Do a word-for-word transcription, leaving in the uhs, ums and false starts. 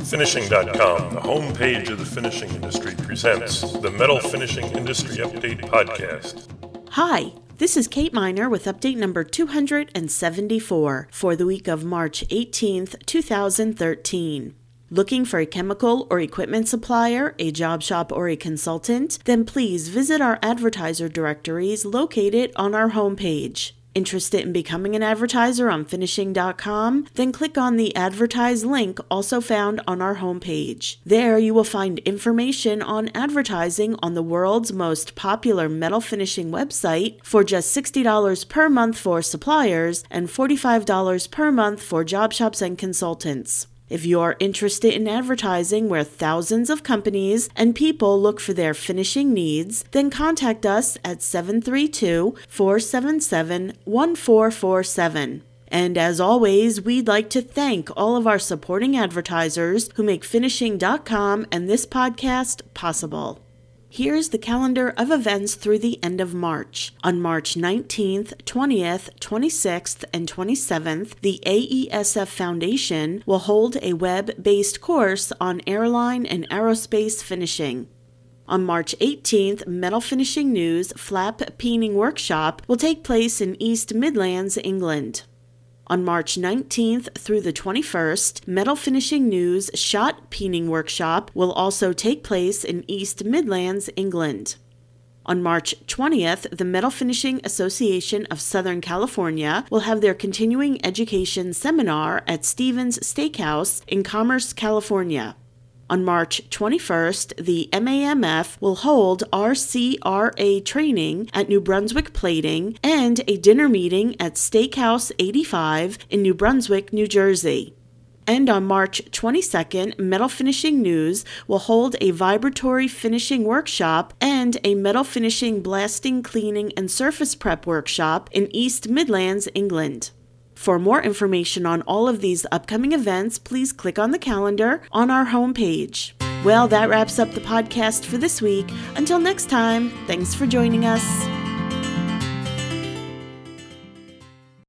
Finishing dot com, the homepage of the finishing industry, presents the Metal Finishing Industry Update Podcast. Hi, this is Kate Miner with update number two hundred seventy-four for the week of March eighteenth, two thousand thirteen. Looking for a chemical or equipment supplier, a job shop, or a consultant? Then please visit our advertiser directories located on our homepage. Interested in becoming an advertiser on Finishing dot com? Then click on the Advertise link also found on our homepage. There you will find information on advertising on the world's most popular metal finishing website for just sixty dollars per month for suppliers and forty-five dollars per month for job shops and consultants. If you're interested in advertising where thousands of companies and people look for their finishing needs, then contact us at seven three two, four seven seven, one four four seven. And as always, we'd like to thank all of our supporting advertisers who make Finishing dot com and this podcast possible. Here's the calendar of events through the end of March. On March nineteenth, twentieth, twenty-sixth, and twenty-seventh, the A E S F Foundation will hold a web-based course on airline and aerospace finishing. On March eighteenth, Metal Finishing News Flap Peening Workshop will take place in East Midlands, England. On March nineteenth through the twenty-first, Metal Finishing News Shot Peening Workshop will also take place in East Midlands, England. On March twentieth, the Metal Finishing Association of Southern California will have their continuing education seminar at Stevens Steakhouse in Commerce, California. On March twenty-first, the M A M F will hold R C R A training at New Brunswick Plating and a dinner meeting at Steakhouse eighty-five in New Brunswick, New Jersey. And on March twenty-second, Metal Finishing News will hold a vibratory finishing workshop and a metal finishing blasting, cleaning, and surface prep workshop in East Midlands, England. For more information on all of these upcoming events, please click on the calendar on our homepage. Well, that wraps up the podcast for this week. Until next time, thanks for joining us.